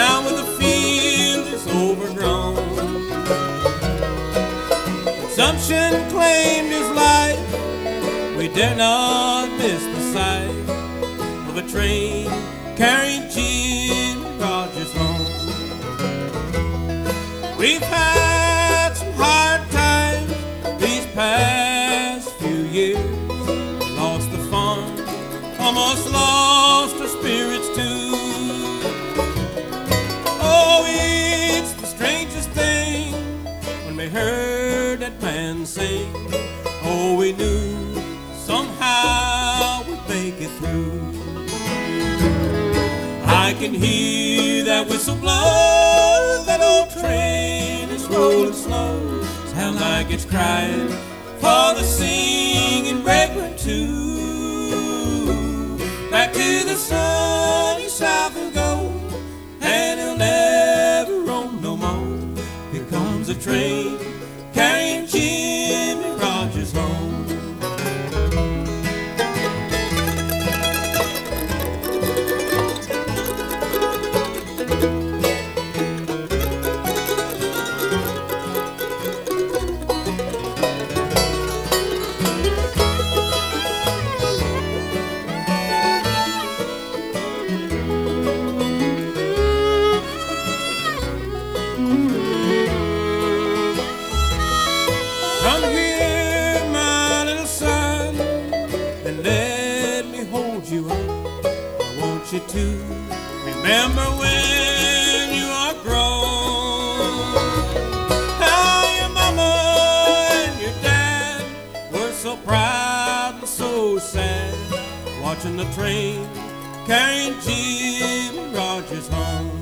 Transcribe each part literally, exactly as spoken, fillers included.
now where the field is overgrown. Consumption claimed his life. We dare not miss the sight of a train carrying Jim Rogers home. We've had some hard times these past few years. Lost the farm, almost lost our spirits too. Oh, it's the strangest thing when we heard that man sing. Oh, we knew somehow we'd make it through. I can hear that whistle blow, that old train is rolling slow. Sound like it's crying for the singing brethren too. Back to the sunny south we'll go, and he'll never roam no more. Here comes a train carrying Jimmy Rogers home. Come here, my little son, and let me hold you up. I want you to remember when you are grown, how your mama and your dad were so proud and so sad, watching the train carrying Jimmy Rogers home.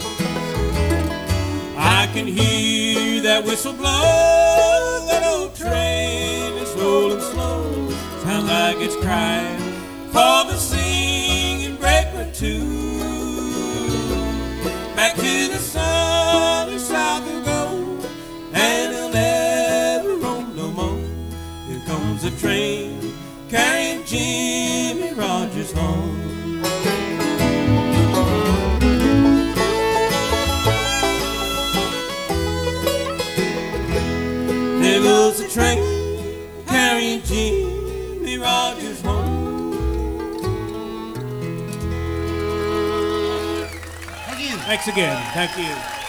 I can hear that whistle blow, that old train is rolling slow. Sound like it's crying for the singing brakeman too. Back to the sunny south we'll go, and he'll never roam no more. Here comes the train carrying Jimmy Rogers home. There goes the train carrying Jimmy Rogers home. Thank you. Thanks again. Thank you.